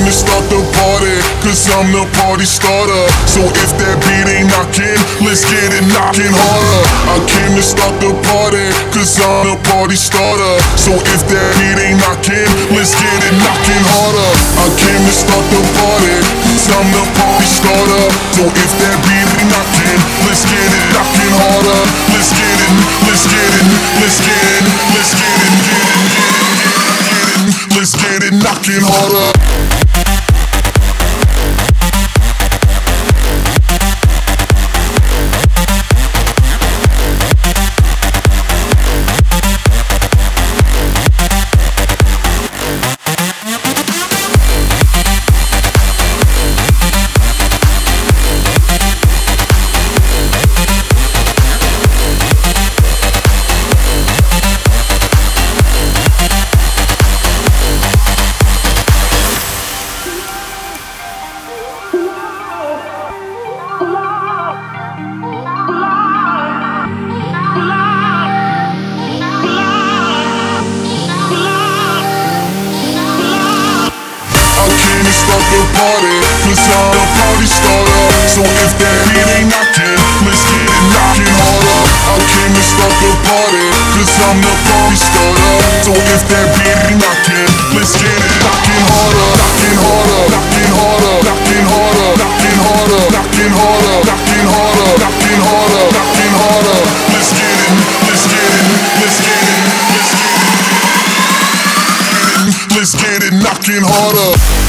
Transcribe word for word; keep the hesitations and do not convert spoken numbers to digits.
to start the party, cause I'm the party starter. So if that beat ain't knocking, let's get it knocking harder. I came to start the party, cause I'm the party starter. So if that beat ain't knocking, let's get it knocking harder. I came to start the party, cause I'm the party starter. So if that beat ain't knocking, let's get it knocking harder. Let's get it, let's get it, let's get it, let's get it, get it, get it, get it, get it. Let's get it knocking harder. Start the party, cause I'm the party starter. So if that beat ain't knocking, let's get it knocking harder. I came to start the party, cause I'm the party starter. So if that beat ain't knocking, let's get it knocking harder. Knocking harder, knocking harder, knocking harder, knocking harder, knocking harder, knocking harder, knocking harder, knocking harder. Let's get it, let's get it, let's get it, let's get it, let's get it knocking harder.